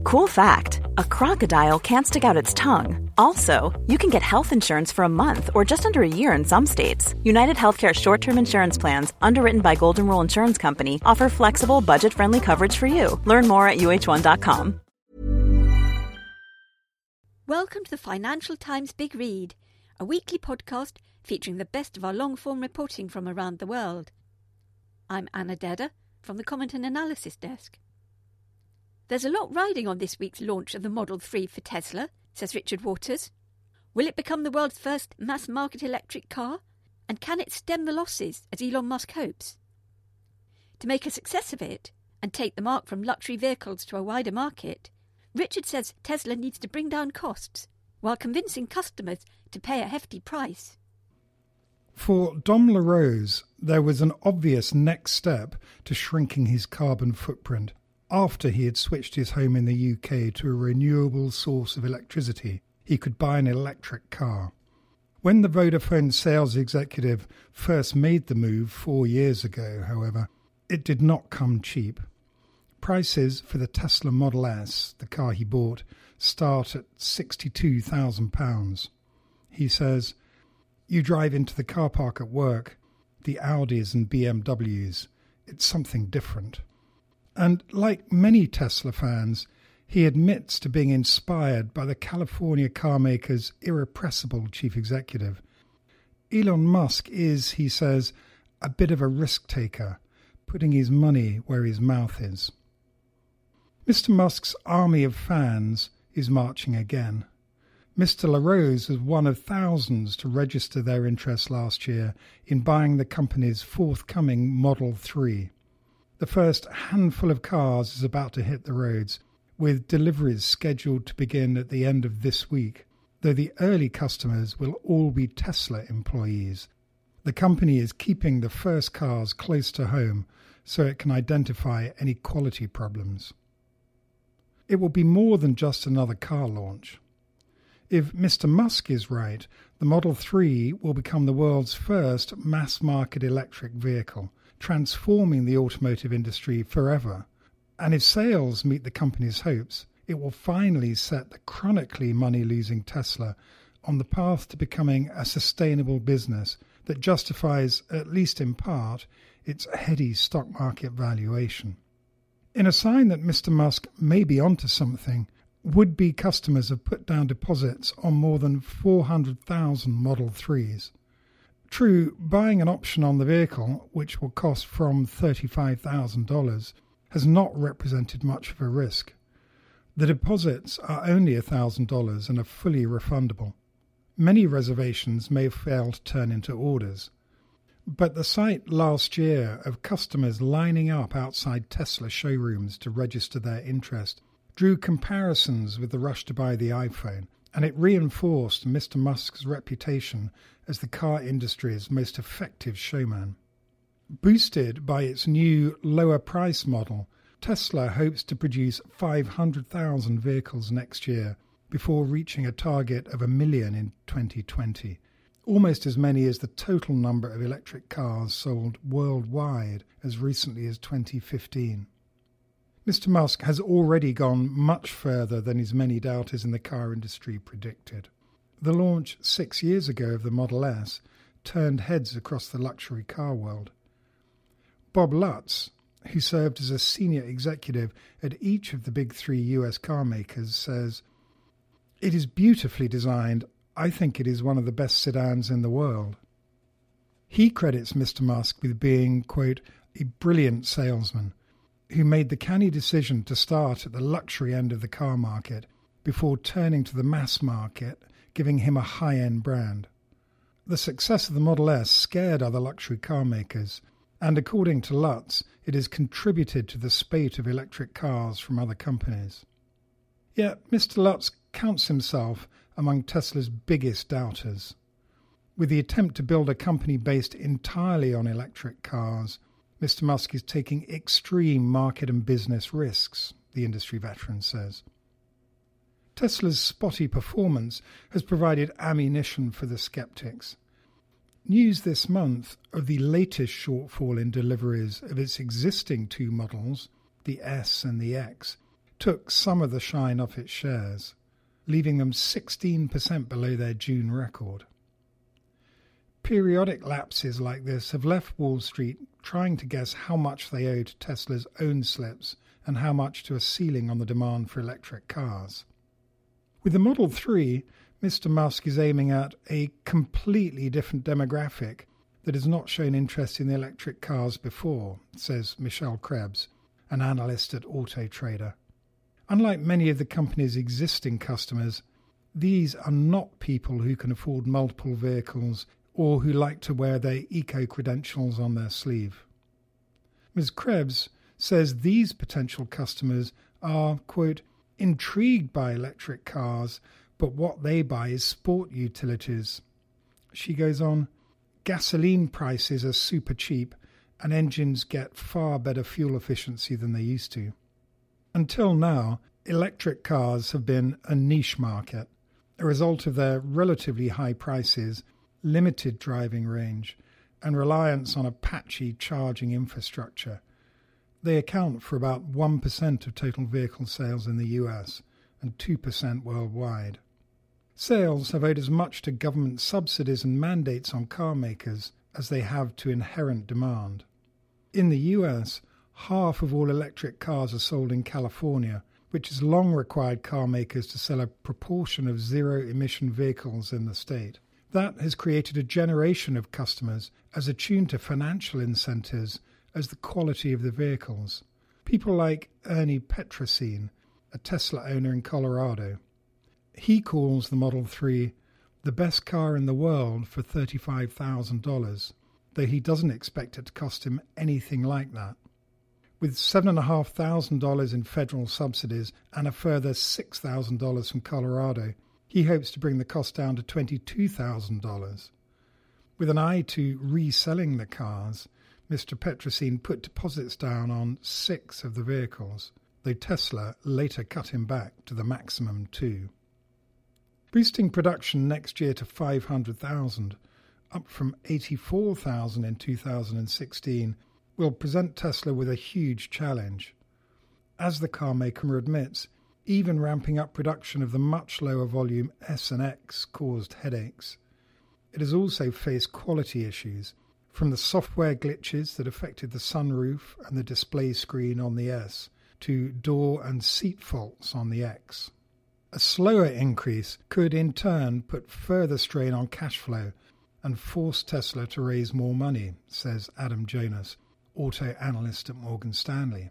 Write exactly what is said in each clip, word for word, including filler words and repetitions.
Cool fact, a crocodile can't stick out its tongue. Also, you can get health insurance for a month or just under a year in some states. United Healthcare short-term insurance plans, underwritten by Golden Rule Insurance Company, offer flexible, budget-friendly coverage for you. Learn more at U H one dot com. Welcome to the Financial Times Big Read, a weekly podcast featuring the best of our long-form reporting from around the world. I'm Anna Dedder from the Comment and Analysis Desk. There's a lot riding on this week's launch of the Model three for Tesla, says Richard Waters. Will it become the world's first mass-market electric car? And can it stem the losses, as Elon Musk hopes? To make a success of it, and take the mark from luxury vehicles to a wider market, Richard says Tesla needs to bring down costs, while convincing customers to pay a hefty price. For Dom LaRose, there was an obvious next step to shrinking his carbon footprint after he had switched his home in the U K to a renewable source of electricity. He could buy an electric car. When the Vodafone sales executive first made the move four years ago, however, it did not come cheap. Prices for the Tesla Model S, the car he bought, start at sixty-two thousand pounds. He says, "You drive into the car park at work, the Audis and B M Ws. It's something different." And like many Tesla fans, he admits to being inspired by the California carmaker's irrepressible chief executive. Elon Musk is, he says, a bit of a risk-taker, putting his money where his mouth is. Mister Musk's army of fans is marching again. Mister LaRose was one of thousands to register their interest last year in buying the company's forthcoming Model three. The first handful of cars is about to hit the roads, with deliveries scheduled to begin at the end of this week, though the early customers will all be Tesla employees. The company is keeping the first cars close to home so it can identify any quality problems. It will be more than just another car launch. If Mister Musk is right, the Model three will become the world's first mass-market electric vehicle, transforming the automotive industry forever. And if sales meet the company's hopes, it will finally set the chronically money-losing Tesla on the path to becoming a sustainable business that justifies, at least in part, its heady stock market valuation. In a sign that Mister Musk may be onto something, would-be customers have put down deposits on more than four hundred thousand Model threes. True, buying an option on the vehicle, which will cost from thirty-five thousand dollars, has not represented much of a risk. The deposits are only one thousand dollars and are fully refundable. Many reservations may fail to turn into orders. But the sight last year of customers lining up outside Tesla showrooms to register their interest drew comparisons with the rush to buy the iPhone, and it reinforced Mister Musk's reputation as the car industry's most effective showman. Boosted by its new lower price model, Tesla hopes to produce five hundred thousand vehicles next year before reaching a target of a million in twenty twenty, almost as many as the total number of electric cars sold worldwide as recently as twenty fifteen. Mister Musk has already gone much further than his many doubters in the car industry predicted. The launch six years ago of the Model S turned heads across the luxury car world. Bob Lutz, who served as a senior executive at each of the big three U S car makers, says, "It is beautifully designed. I think it is one of the best sedans in the world." He credits Mister Musk with being, quote, a brilliant salesman who made the canny decision to start at the luxury end of the car market before turning to the mass market, giving him a high-end brand. The success of the Model S scared other luxury car makers, and according to Lutz, it has contributed to the spate of electric cars from other companies. Yet Mister Lutz counts himself among Tesla's biggest doubters. With the attempt to build a company based entirely on electric cars, Mister Musk is taking extreme market and business risks, the industry veteran says. Tesla's spotty performance has provided ammunition for the skeptics. News this month of the latest shortfall in deliveries of its existing two models, the S and the X, took some of the shine off its shares, leaving them sixteen percent below their June record. Periodic lapses like this have left Wall Street trying to guess how much they owe to Tesla's own slips and how much to a ceiling on the demand for electric cars. With the Model three, Mister Musk is aiming at a completely different demographic that has not shown interest in the electric cars before, says Michelle Krebs, an analyst at Auto Trader. Unlike many of the company's existing customers, these are not people who can afford multiple vehicles or who like to wear their eco-credentials on their sleeve. Miz Krebs says these potential customers are, quote, intrigued by electric cars, but what they buy is sport utilities. She goes on, gasoline prices are super cheap and engines get far better fuel efficiency than they used to. Until now, electric cars have been a niche market, a result of their relatively high prices, limited driving range, and reliance on a patchy charging infrastructure. They account for about one percent of total vehicle sales in the U S and two percent worldwide. Sales have owed as much to government subsidies and mandates on car makers as they have to inherent demand. In the U S, half of all electric cars are sold in California, which has long required car makers to sell a proportion of zero-emission vehicles in the state. That has created a generation of customers as attuned to financial incentives as the quality of the vehicles. People like Ernie Petrosine, a Tesla owner in Colorado. He calls the Model three the best car in the world for thirty-five thousand dollars, though he doesn't expect it to cost him anything like that. With seven thousand five hundred dollars in federal subsidies and a further six thousand dollars from Colorado, he hopes to bring the cost down to twenty-two thousand dollars. With an eye to reselling the cars, Mister Petrosine put deposits down on six of the vehicles, though Tesla later cut him back to the maximum two. Boosting production next year to five hundred thousand, up from eighty-four thousand in two thousand sixteen, will present Tesla with a huge challenge. As the car maker admits, even ramping up production of the much lower volume S and X caused headaches. It has also faced quality issues, from the software glitches that affected the sunroof and the display screen on the S, to door and seat faults on the X. A slower increase could in turn put further strain on cash flow and force Tesla to raise more money, says Adam Jonas, auto analyst at Morgan Stanley.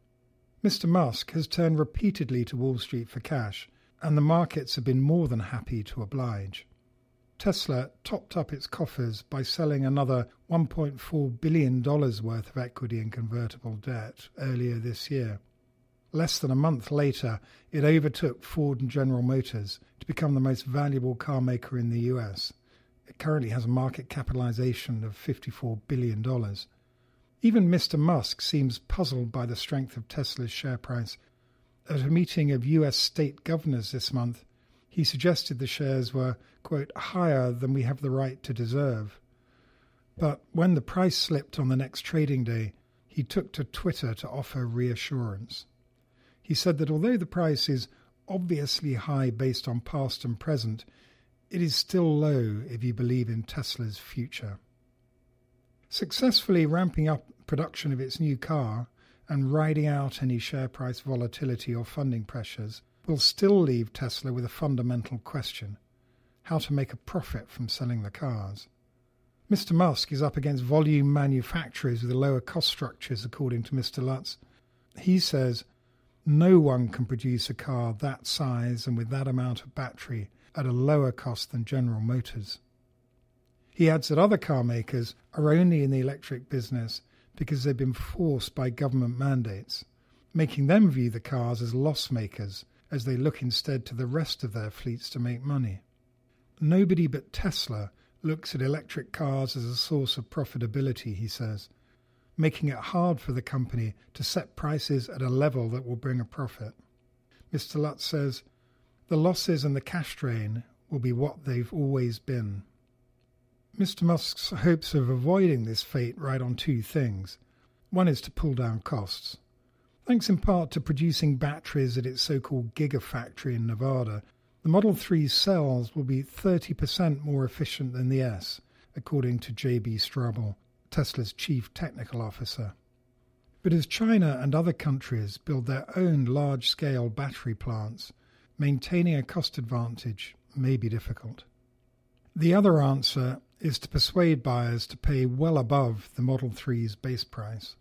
Mister Musk has turned repeatedly to Wall Street for cash, and the markets have been more than happy to oblige. Tesla topped up its coffers by selling another one point four billion dollars worth of equity and convertible debt earlier this year. Less than a month later, it overtook Ford and General Motors to become the most valuable car maker in the U S. It currently has a market capitalization of fifty-four billion dollars. Even Mister Musk seems puzzled by the strength of Tesla's share price. At a meeting of U S state governors this month, he suggested the shares were, quote, higher than we have the right to deserve. But when the price slipped on the next trading day, he took to Twitter to offer reassurance. He said that although the price is obviously high based on past and present, it is still low if you believe in Tesla's future. Successfully ramping up production of its new car and riding out any share price volatility or funding pressures will still leave Tesla with a fundamental question: how to make a profit from selling the cars. Mister Musk is up against volume manufacturers with lower cost structures, according to Mister Lutz. He says no one can produce a car that size and with that amount of battery at a lower cost than General Motors. He adds that other car makers are only in the electric business because they've been forced by government mandates, making them view the cars as loss makers as they look instead to the rest of their fleets to make money. Nobody but Tesla looks at electric cars as a source of profitability, he says, making it hard for the company to set prices at a level that will bring a profit. Mister Lutz says, the losses and the cash drain will be what they've always been. Mister Musk's hopes of avoiding this fate ride on two things. One is to pull down costs. Thanks in part to producing batteries at its so-called Gigafactory in Nevada, the Model three's cells will be thirty percent more efficient than the S, according to J B Straubel, Tesla's chief technical officer. But as China and other countries build their own large-scale battery plants, maintaining a cost advantage may be difficult. The other answer is to persuade buyers to pay well above the Model three's base price.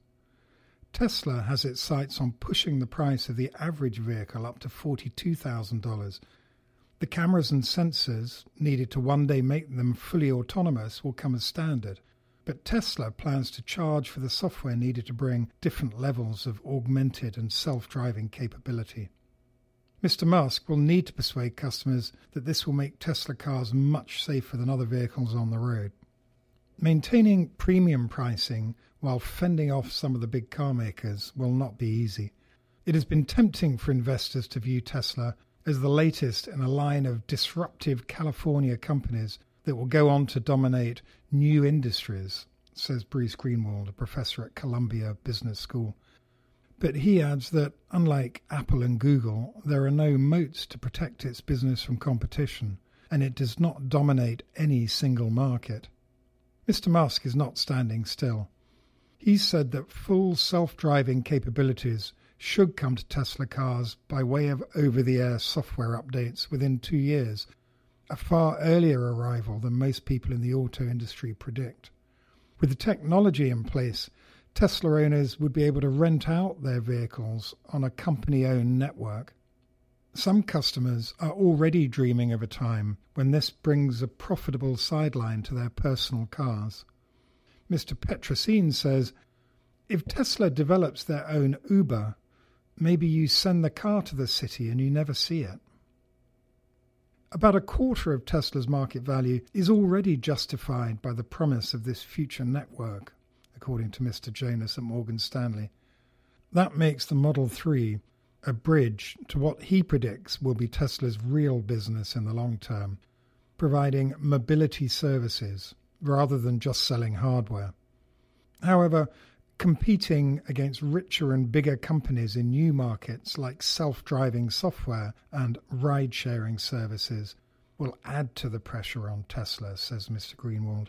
Tesla has its sights on pushing the price of the average vehicle up to forty-two thousand dollars. The cameras and sensors needed to one day make them fully autonomous will come as standard, but Tesla plans to charge for the software needed to bring different levels of augmented and self-driving capability. Mister Musk will need to persuade customers that this will make Tesla cars much safer than other vehicles on the road. Maintaining premium pricing while fending off some of the big car makers will not be easy. It has been tempting for investors to view Tesla as the latest in a line of disruptive California companies that will go on to dominate new industries, says Bruce Greenwald, a professor at Columbia Business School. But he adds that, unlike Apple and Google, there are no moats to protect its business from competition, and it does not dominate any single market. Mister Musk is not standing still. He said that full self-driving capabilities should come to Tesla cars by way of over-the-air software updates within two years, a far earlier arrival than most people in the auto industry predict. With the technology in place, Tesla owners would be able to rent out their vehicles on a company-owned network. Some customers are already dreaming of a time when this brings a profitable sideline to their personal cars. Mister Petrosine says, if Tesla develops their own Uber, maybe you send the car to the city and you never see it. About a quarter of Tesla's market value is already justified by the promise of this future network, according to Mister Jonas at Morgan Stanley. That makes the Model three a bridge to what he predicts will be Tesla's real business in the long term, providing mobility services rather than just selling hardware. However, competing against richer and bigger companies in new markets like self-driving software and ride-sharing services will add to the pressure on Tesla, says Mister Greenwald.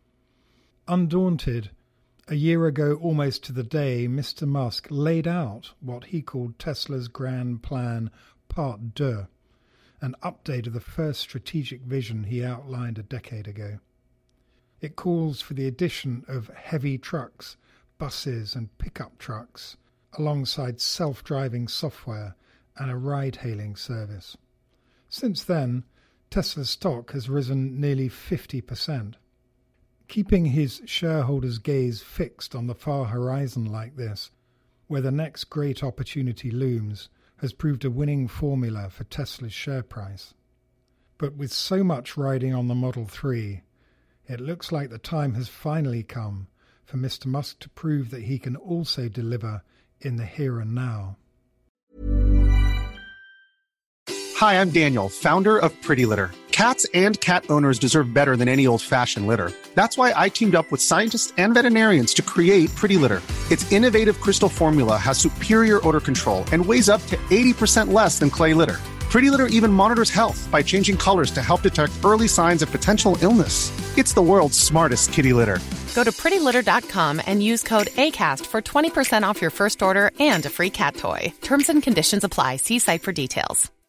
Undaunted, a year ago almost to the day, Mister Musk laid out what he called Tesla's grand plan Part Deux, an update of the first strategic vision he outlined a decade ago. It calls for the addition of heavy trucks, buses and pickup trucks, alongside self-driving software and a ride-hailing service. Since then, Tesla's stock has risen nearly fifty percent. Keeping his shareholders' gaze fixed on the far horizon like this, where the next great opportunity looms, has proved a winning formula for Tesla's share price. But with so much riding on the Model three, it looks like the time has finally come for Mister Musk to prove that he can also deliver in the here and now. Hi, I'm Daniel, founder of Pretty Litter. Cats and cat owners deserve better than any old-fashioned litter. That's why I teamed up with scientists and veterinarians to create Pretty Litter. Its innovative crystal formula has superior odor control and weighs up to eighty percent less than clay litter. Pretty Litter even monitors health by changing colors to help detect early signs of potential illness. It's the world's smartest kitty litter. Go to pretty litter dot com and use code ACAST for twenty percent off your first order and a free cat toy. Terms and conditions apply. See site for details.